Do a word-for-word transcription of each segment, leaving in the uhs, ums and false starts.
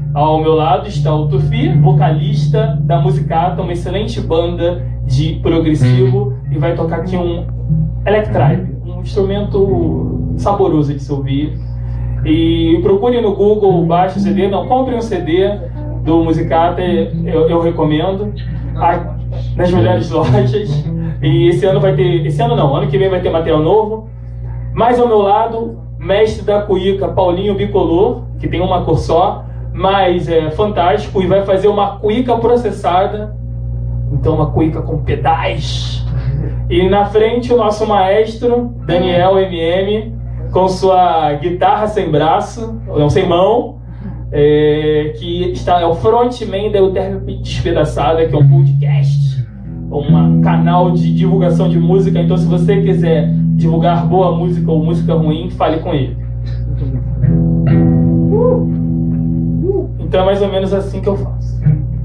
Ao meu lado está o Tufi, vocalista da Musicata, uma excelente banda de progressivo, e vai tocar aqui um electribe, um instrumento saboroso de se ouvir. E procure no Google, baixe o C D, não, compre um C D do Musicata, eu, eu recomendo, a, nas melhores lojas. E esse ano vai ter, esse ano não, ano que vem vai ter material novo. Mais ao meu lado, mestre da cuíca, Paulinho Bicolor, que tem uma cor só, mas é fantástico, e vai fazer uma cuíca processada, então uma cuíca com pedais. E na frente o nosso maestro, Daniel M M, com sua guitarra sem braço, não, sem mão, é, que está, é o frontman da Euterpe Despedaçada, que é um podcast, um canal de divulgação de música. Então, se você quiser divulgar boa música ou música ruim, fale com ele. Então é mais ou menos assim que eu faço.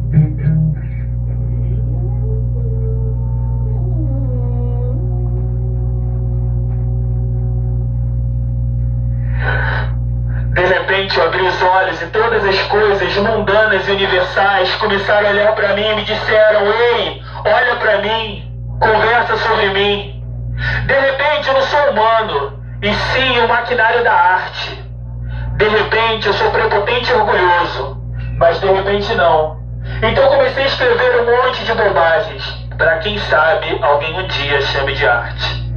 De repente eu abri os olhos e todas as coisas mundanas e universais começaram a olhar para mim e me disseram: ei, olha para mim, conversa sobre mim. De repente eu não sou humano, e sim o maquinário da arte. De repente eu sou prepotente e orgulhoso, mas de repente não. Então comecei a escrever um monte de bobagens, para quem sabe alguém um dia chame de arte.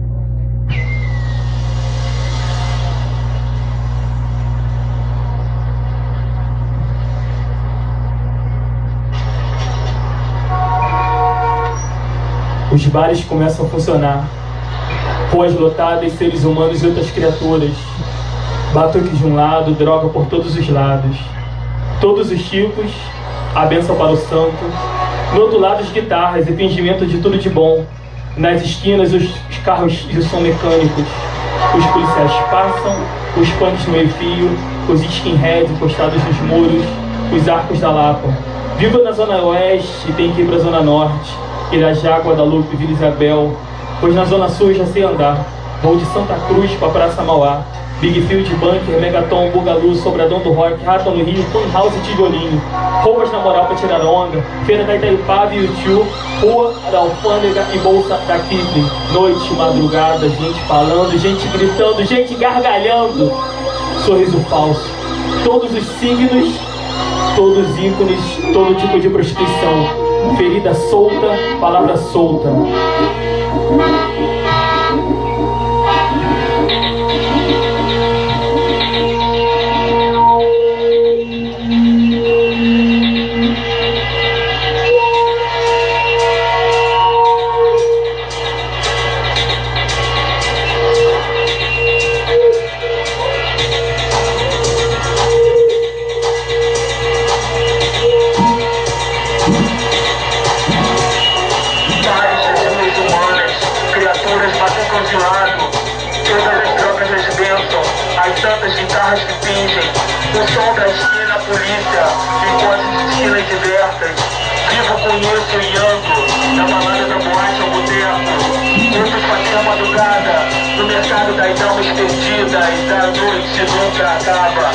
Os bares começam a funcionar, ruas lotadas, seres humanos e outras criaturas, batuques de um lado, droga por todos os lados, todos os tipos, a bênção para o santo, do outro lado as guitarras e fingimento de tudo de bom, nas esquinas os carros de som mecânicos, os policiais passam, os punks no meio-fio, os skinheads encostados nos muros, os arcos da Lapa. Vivo na zona oeste e tem que ir para a zona norte, Irajá, Guadalupe, Vila Isabel, pois na zona sul eu já sei andar. Vou de Santa Cruz para Praça Mauá, Big Field, Bunker, Megaton, Bugalu, Sobradão do Rock, Raton no Rio, Fun House e Tijolinho, roupas na moral para tirar onda, Feira da Itaipava e Utiu, Rua da Alfândega e Bolsa da Kipling. Noite, madrugada, gente falando, gente gritando, gente gargalhando, sorriso falso, todos os signos, todos os ícones, todo tipo de prostituição, ferida solta, palavra solta. Tantas guitarras que fingem, o som da esquina, a polícia, enquanto de esquinas diversas. Vivo com isso e ando, da balada da boate ao boteco. Outros passei a madrugada, no mercado das almas perdidas, a noite nunca acaba.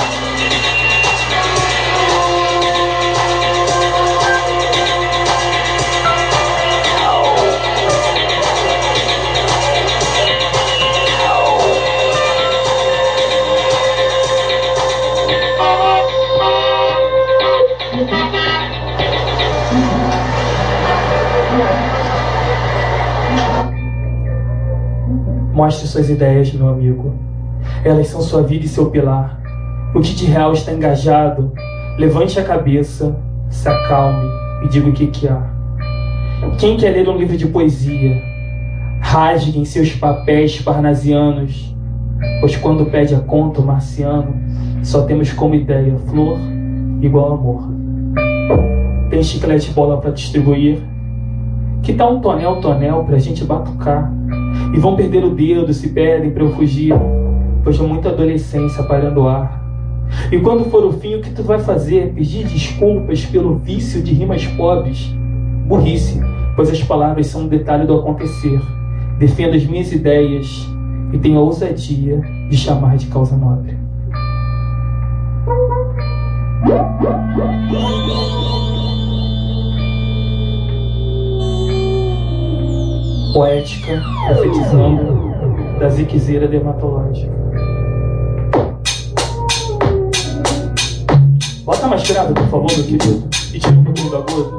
Mostre suas ideias, meu amigo. Elas são sua vida e seu pilar. O que de real está engajado, levante a cabeça, se acalme e diga o que que há. Quem quer ler um livro de poesia, rasgue em seus papéis parnasianos, pois quando pede a conta o marciano, só temos como ideia flor igual amor. Tem chiclete bola para distribuir? Que tal um tonel, tonel pra gente batucar? E vão perder o dedo, se perdem pra eu fugir, pois tem muita adolescência parando ar. E quando for o fim, o que tu vai fazer? Pedir desculpas pelo vício de rimas pobres? Burrice, pois as palavras são um detalhe do acontecer. Defendo as minhas ideias e tenho a ousadia de chamar de causa nobre. Poética, profetizando da ziquezeira dermatológica. Bota mais grave, por favor, meu querido, e tira um pouquinho do agudo.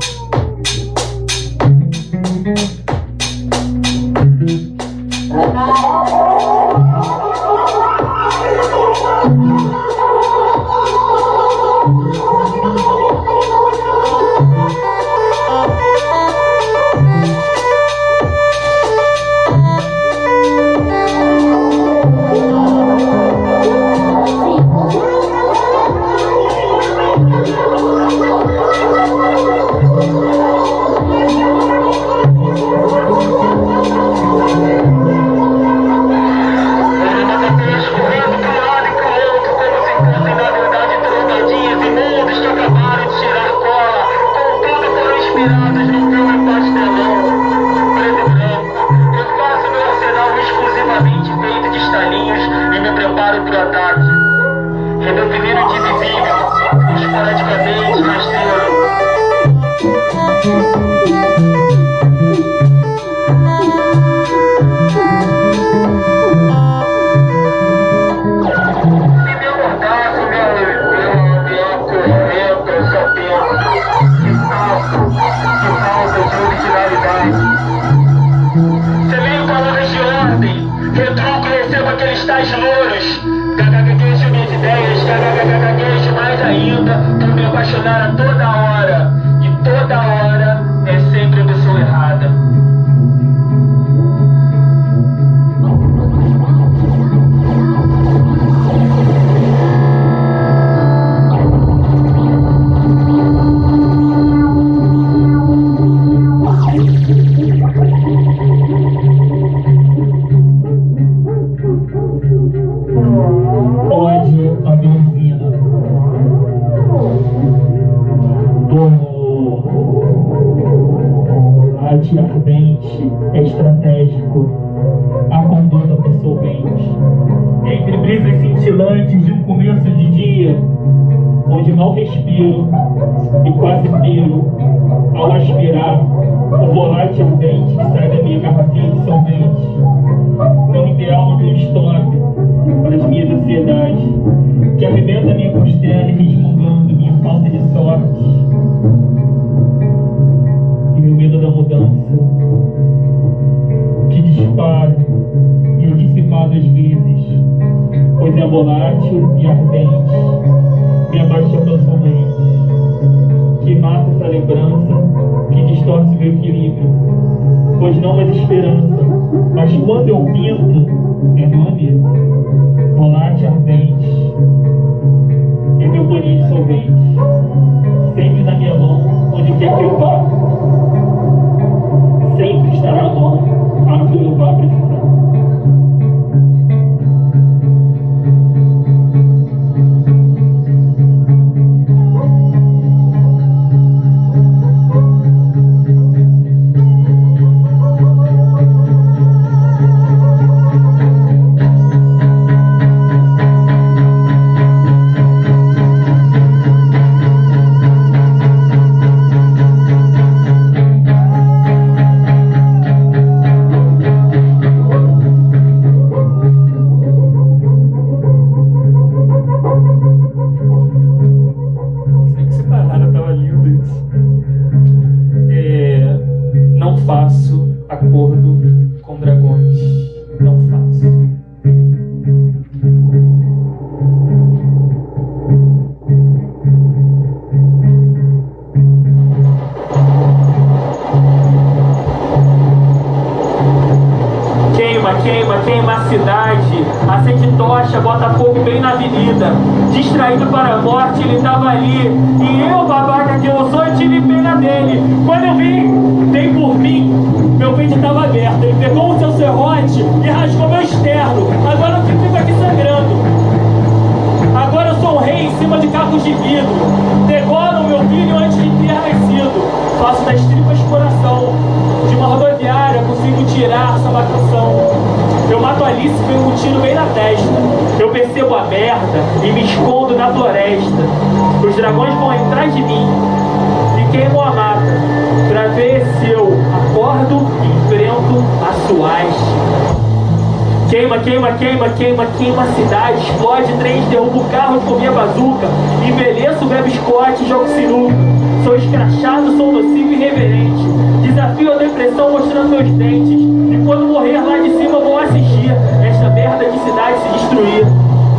Faço das tripas coração, de uma rodoviária consigo tirar essa macação. Eu mato Alice vem um tiro bem na testa. Eu percebo a merda e me escondo na floresta. Os dragões vão atrás de mim e queimam a mata pra ver se eu acordo e enfrento a suástica. Queima, queima, queima, queima, queima a cidade, explode trens, derrubo carros com minha bazuca, envelheço, bebo Scott e jogo sinuca. Sou escrachado, sou nocivo e irreverente, desafio a depressão mostrando meus dentes, e quando morrer lá de cima vou assistir esta merda de cidade se destruir.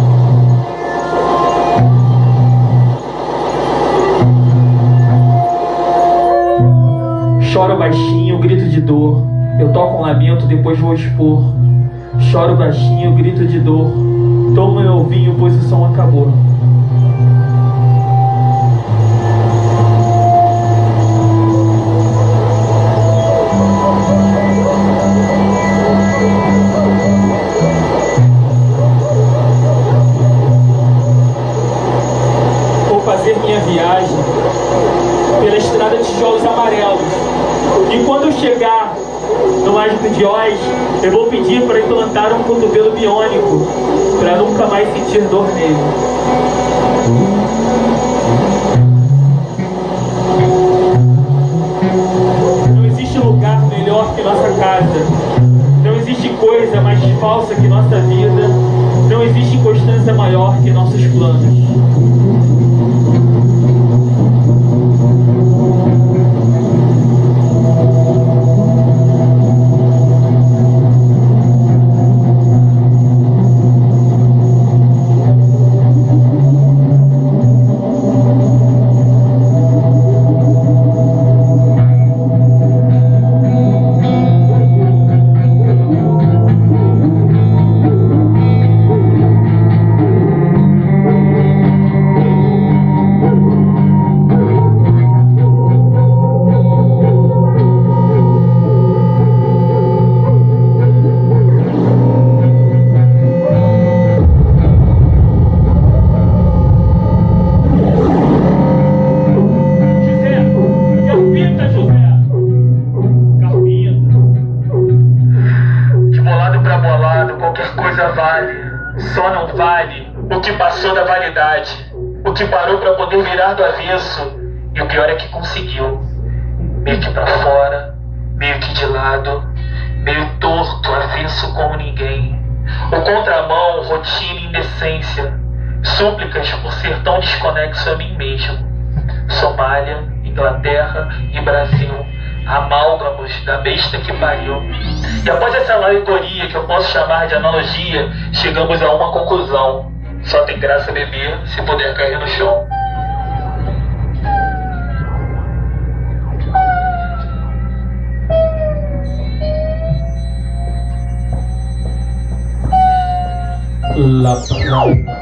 Choro baixinho, grito de dor, eu toco um lamento, depois vou expor. Choro baixinho, grito de dor, tomo meu vinho, pois o som acabou. Vou fazer minha viagem pela estrada de tijolos amarelos, e quando eu chegar no Mágico de Oz, eu vou pedir para implantar um cotovelo biônico, para nunca mais sentir dor nele. Não existe lugar melhor que nossa casa. Não existe coisa mais falsa que nossa vida. Não existe constância maior que nossos planos. Só não vale o que passou da validade, o que parou para poder virar do avesso, e o pior é que conseguiu, meio que pra fora, meio que de lado, meio torto, avesso como ninguém. O contramão, rotina e indecência, súplicas por ser tão desconexo a mim mesmo. Somália, Inglaterra e Brasil, amálgamos da besta que pariu. E após essa alegoria, que eu posso chamar de analogia, chegamos a uma conclusão: só tem graça beber se puder cair no chão. La Praga.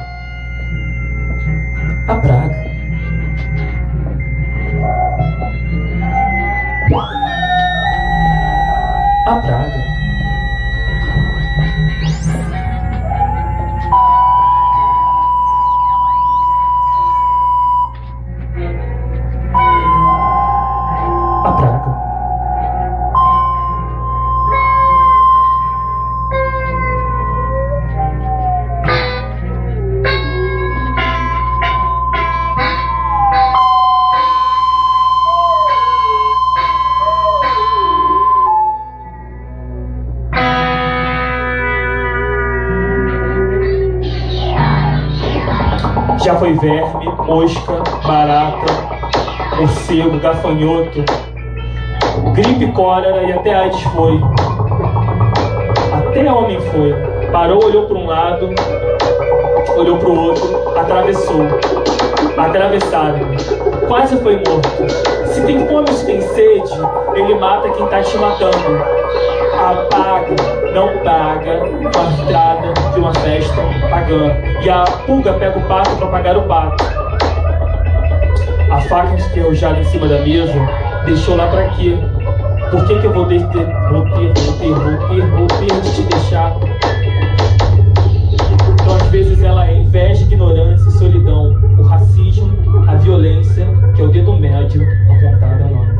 A Praga. A Praga. A Praga. Já foi verme, mosca, barata, morcego, gafanhoto, gripe, cólera e até AIDS foi. Até homem foi. Parou, olhou para um lado, olhou para o outro, atravessou. Atravessado. Quase foi morto. Se tem fome, se tem sede, ele mata quem tá te matando. Apaga, não paga com a entrada de uma festa pagã. E a pulga pega o pato para pagar o pato. A faca enferrujada em cima da mesa deixou lá pra quê? Por que que eu vou ter, vou ter, vou ter, vou ter, vou ter de te deixar? Então às vezes ela é inveja, ignorância e solidão, o racismo, a violência, que é o dedo médio apontado a nós.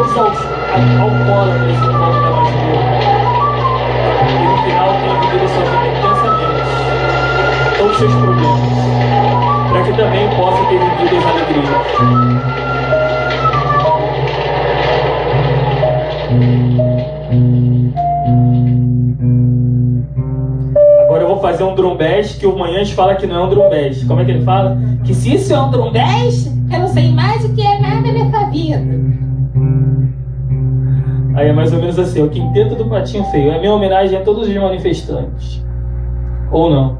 todos aos alcoólatras em volta da masmorra. E no final tenha vivido sua vida intensamente, todos os seus problemas, para que também possa ter vivido as alegrias. Agora eu vou fazer um drum bass que o Manhãs fala que não é um drum bass. Como é que ele fala? Que se isso é um drum bass, eu não sei mais o que é nada nessa vida. Aí é mais ou menos assim, o quinteto do Patinho Feio. É minha homenagem a todos os manifestantes. Ou não?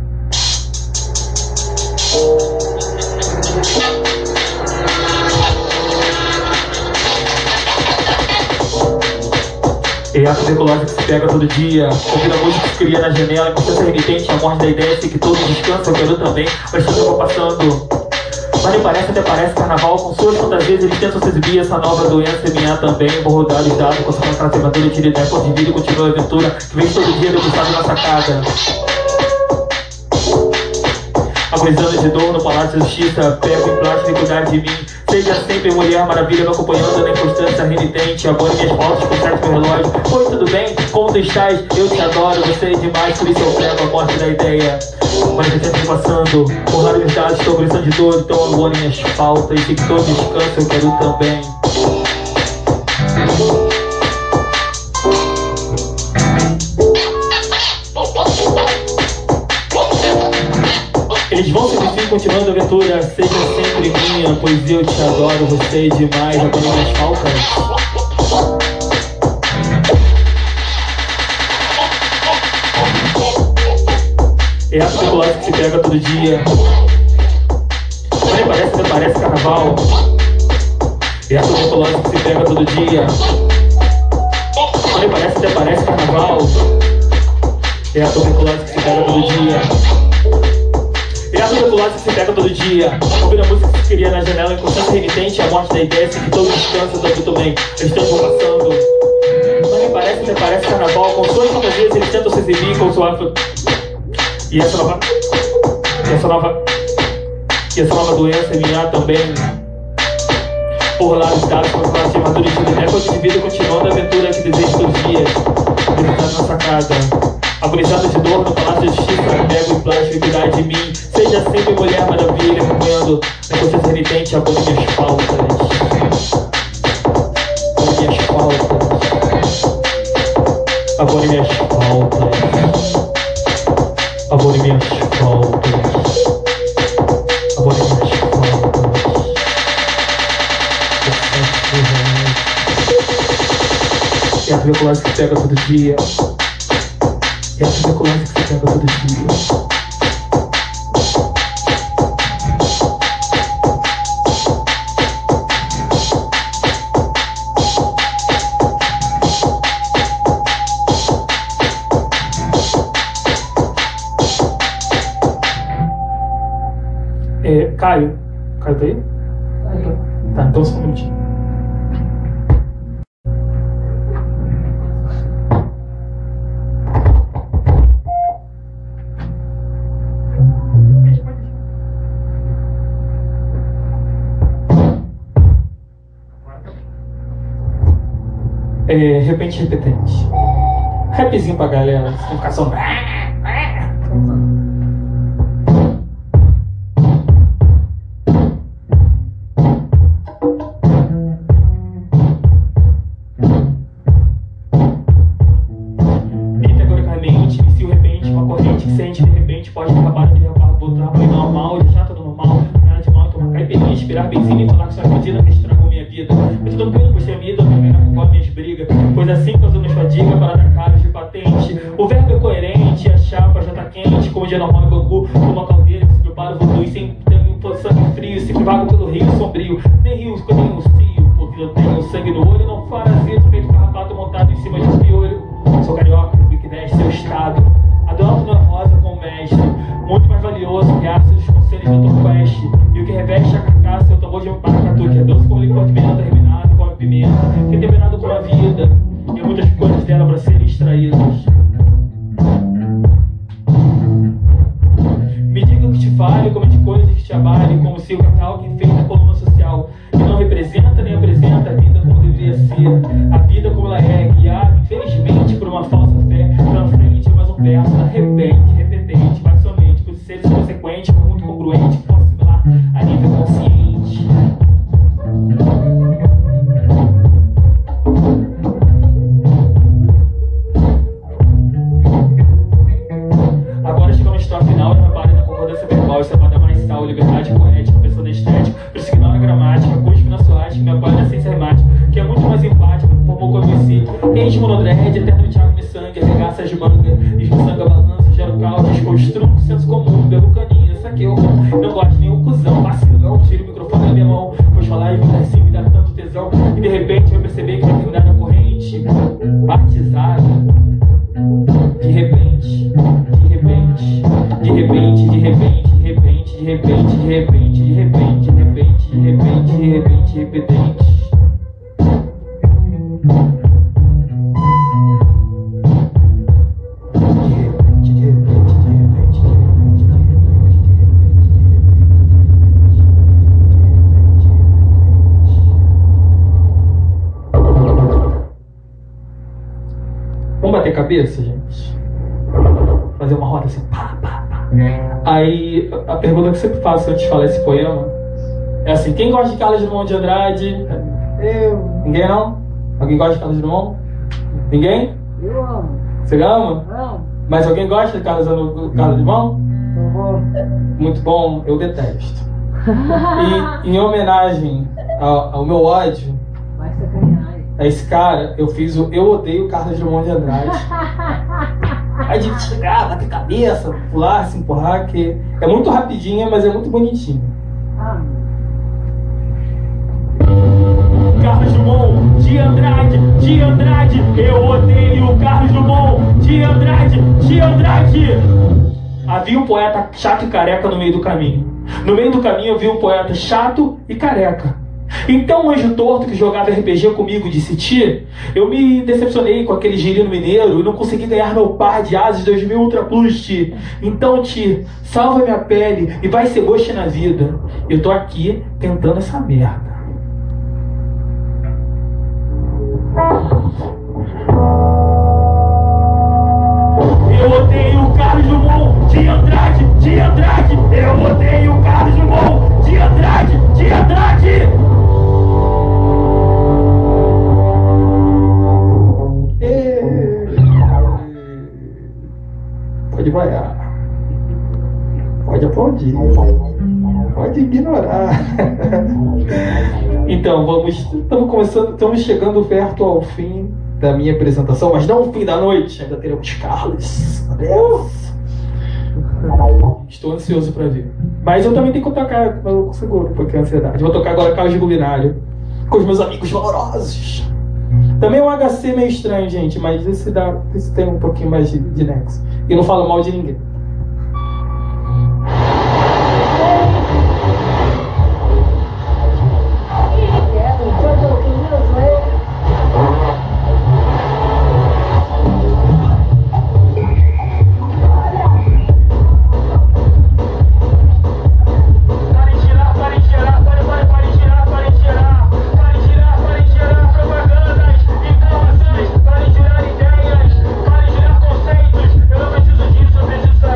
É a tuberculose que se pega todo dia, ouvindo a música que se cria na janela, com seu remitente, a morte da ideia, sei que todos descansam, eu quero também, mas tudo eu vou passando. Mas nem parece, até parece carnaval, com suas fantasias eles tentam se exibir, essa nova doença é minha também. Vou rodar os dados, com sua contrato evadora e tira ideia, ponto de vida e continua a aventura, que vem todo dia debruçado na sacada. Agonizando de dor no Palácio da Justiça, pego em plástico e cuidar de mim. Seja sempre mulher maravilha, me acompanhando na inconstância renitente. Abone minhas fotos, conserte meu relógio. Oi, tudo bem? Como tu estás? Eu te adoro, você é demais, por isso eu prego a morte da ideia. Mas eu sempre passando, por vários dados, estou gritando de dor, então abone minhas faltas. E que todo descanso eu quero também. Eles vão se vestir continuando a aventura, seja sempre minha, pois eu te adoro, você é demais, abone minhas faltas. É a tuberculose que se pega todo dia. Nem parece, até parece carnaval. É a tuberculose que se pega todo dia. Nem parece, até parece carnaval. É a tuberculose que se pega todo dia. É a tuberculose que se pega todo dia. Ouvindo a música que se cria na janela, inconstância renitente, a morte da ideia, sei que todo descanso eu muito bem. Eles estão passando. Mas nem parece, até parece carnaval. Com suas fantasias eles tentam se exibir com sua... E essa nova... E essa nova... E essa nova doença é minha também. Por lá os dados, com a classe de madura de recorde de vida, continuando a aventura que desejo todos os dias. Visitando na sacada. Agonizado de dor no Palácio da Justiça, pego em plástico e cuidar de mim. Seja sempre mulher maravilha, acompanhando na consciência renitente, abone minhas faltas. Abone minhas faltas. Abone minhas faltas. Abone minhas faltas. Abone minhas faltas. É a tuberculose que pega todo dia. É a tuberculose que se pega todo dia. É, Caio. Caio tá aí? Tá, então só um minutinho. É, repente repetente. Rapzinho pra galera, sem ficar só. Integralmente, inicia o repente, uma corrente que sente de repente pode acabar de botar pra normal, deixar tudo normal, nada de mal, tomar caipirinha, inspirar benzina e falar que sua medida que estragou minha vida. Mas todo mundo puxa a vida, com minhas brigas, pois assim causamos fadiga para dar caras de patente. O verbo é coerente, a chapa já tá quente, como dia normal em Bangu, uma caldeira que se prepara o voodoo e sem sangue frio, se vago pelo rio sombrio. Nem rio que eu tenho um cio, porque eu tenho sangue no olho, não parasito, feito carrapato montado em cima de um piolho. Sou carioca, Big dez, seu estado. Adoro na rosa com o mestre, muito mais valioso que ácidos conselhos do Turquest. E o que reveste a carcaça é o tambor de maracatu, que é doce como licor de pimenta, terminado com a pimenta, que é temperado com a vida, e muitas coisas dela para serem extraídas. Me diga o que te fale, como de coisas que te abale, como se o capital que fez a coluna social, que não representa nem apresenta a vida como deveria a vida como ela é, guiada, infelizmente, por uma falsa fé. Pra frente, mais um verso, de repente, repetente, mas somente por ser consequente, muito congruente, posso assimilar a nível consciente. Agora chegamos na história final, não repare na concordância verbal, isso é para dar mais sal, liberdade poética, pensando na estética, por isso que ignora a gramática, cuspe na suástica, me apoia na ciência hemática, que é muito mais empático, formou como em si, ex-monodred, eterno Thiago me sangue, arregaça de manga, esmiçanga balança, gera o caos, desconstruo, senso comum, bebo caninha, saqueu, não gosto de nenhum cuzão, vacilão, tiro o microfone da minha mão, pois falar e vir assim me dá tanto tesão, e de repente eu percebi que vai terminar na corrente, batizada, de repente, de repente, de repente, de repente, de repente, de repente, de repente, de repente, de repente, de repente, de repente, repetente. Vamos bater cabeça, gente? Fazer uma roda assim, pá, pá, pá. Aí, a pergunta que eu sempre faço antes de falar esse poema é assim: quem gosta de Carlos Drummond de Andrade? Eu. Ninguém não? Alguém gosta de Carlos Drummond? Ninguém? Eu amo. Você ama? Não. Mas alguém gosta de Carlos, Carlos Drummond? Uhum. Muito bom, eu detesto. E em homenagem ao, ao meu ódio Vai sacanagem. a esse cara, eu fiz o Eu Odeio Carlos Drummond de Andrade. Aí de chegar, bater cabeça, pular, se empurrar, que é muito rapidinha, mas é muito bonitinha. Ah, Carlos Drummond de Andrade, de Andrade, eu odeio Carlos Drummond de Andrade, de Andrade. Havia um poeta chato e careca no meio do caminho. No meio do caminho eu vi um poeta chato e careca. Então o anjo torto que jogava R P G comigo disse: Ti, eu me decepcionei com aquele girino mineiro e não consegui ganhar meu par de asas dois mil Ultra Plus, Ti. Então, Ti, salva minha pele e vai ser gosto na vida. Eu tô aqui tentando essa merda. Eu odeio Carlos Drummond de Andrade, de Andrade. Eu odeio Carlos Drummond de Andrade, de Andrade. Pode vaiar, pode aplaudir, pode ignorar. Então, vamos, estamos começando, estamos chegando perto ao fim da minha apresentação, mas não o fim da noite, ainda teremos Carlos. Estou ansioso para ver. Mas eu também tenho que tocar, eu seguro, porque é ansiedade. Vou tocar agora Caos de Luminário com os meus amigos valorosos. Também é um H C meio estranho, gente, mas esse, dá, esse tem um pouquinho mais de, de nexo. E não falo mal de ninguém. Pare girar ideias, pare girar conceitos. Eu não preciso disso, eu preciso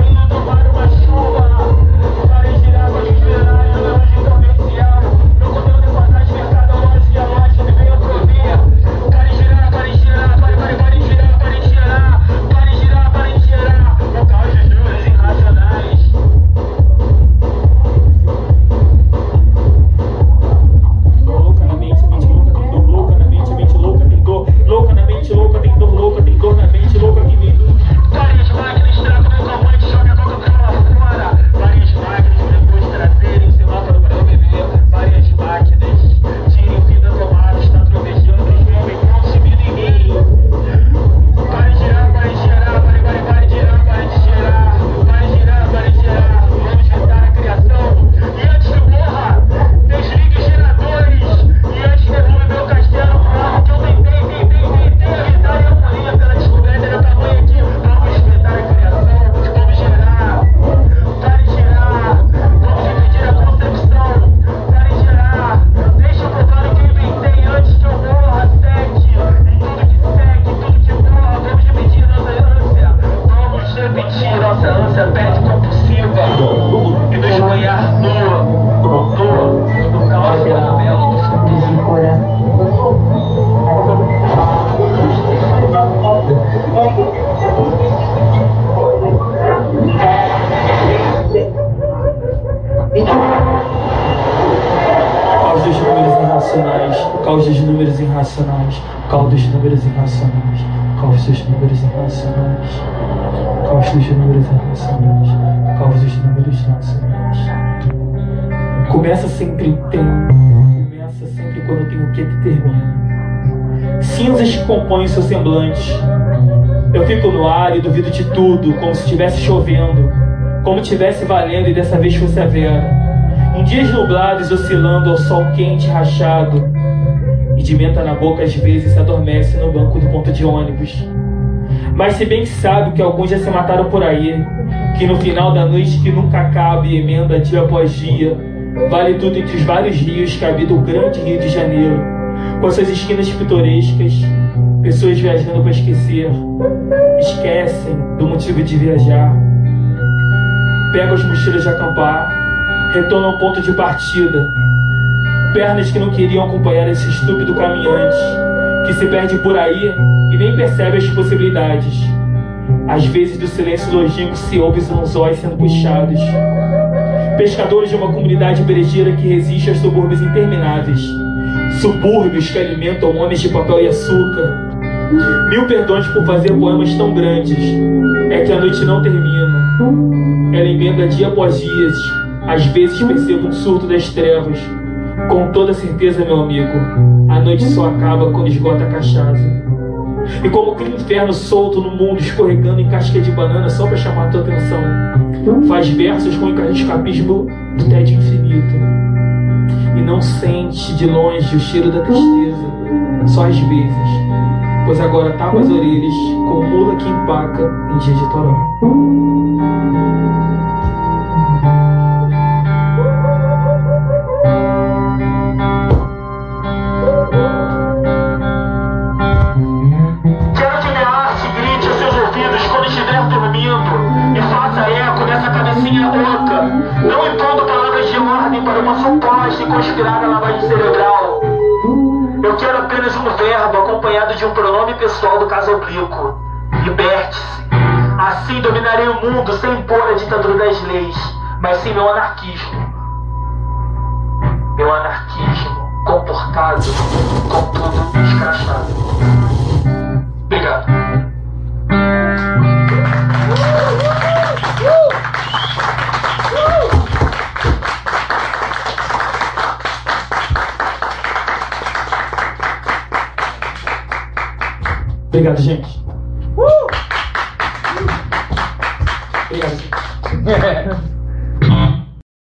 irracionais, o caos dos números irracionais, o caos dos números irracionais, o caos dos números irracionais, o caos dos números irracionais, o caos dos números irracionais. Começa sempre em tempo, começa sempre quando tem o que que termina. Cinzas que compõem o seu semblante. Eu fico no ar e duvido de tudo, como se estivesse chovendo, como tivesse valendo e dessa vez fosse a Vera. Em dias nublados, oscilando ao sol quente rachado, e de menta na boca às vezes se adormece no banco do ponto de ônibus. Mas se bem que sabe que alguns já se mataram por aí, que no final da noite que nunca acaba e emenda dia após dia, vale tudo entre os vários rios que habitam o grande Rio de Janeiro, com suas esquinas pitorescas, pessoas viajando para esquecer, esquecem do motivo de viajar, pegam as mochilas de acampar, retornam ao ponto de partida, pernas que não queriam acompanhar esse estúpido caminhante, que se perde por aí e nem percebe as possibilidades. Às vezes do silêncio longínquo se ouve os anzóis sendo puxados. Pescadores de uma comunidade brejeira que resiste aos subúrbios intermináveis. Subúrbios que alimentam homens de papel e açúcar. Mil perdões por fazer poemas tão grandes. É que a noite não termina. Ela emenda dia após dia. Às vezes percebo um surto das trevas. Com toda certeza, meu amigo, a noite só acaba quando esgota a cachaça. E como aquele inferno solto no mundo, escorregando em casca de banana só pra chamar a tua atenção, faz versos com o escapismo do tédio infinito. E não sente de longe o cheiro da tristeza, só às vezes, pois agora tapa as orelhas com mula que empaca em dia de toró. Não impondo palavras de ordem para uma suposta e conspirada lavagem cerebral. Eu quero apenas um verbo acompanhado de um pronome pessoal do caso oblíquo. Liberte-se. Assim dominarei o mundo sem impor a ditadura das leis, mas sim meu anarquismo. Meu anarquismo comportado, contudo escrachado. Obrigado. Obrigado, gente. Uh! Obrigado, gente.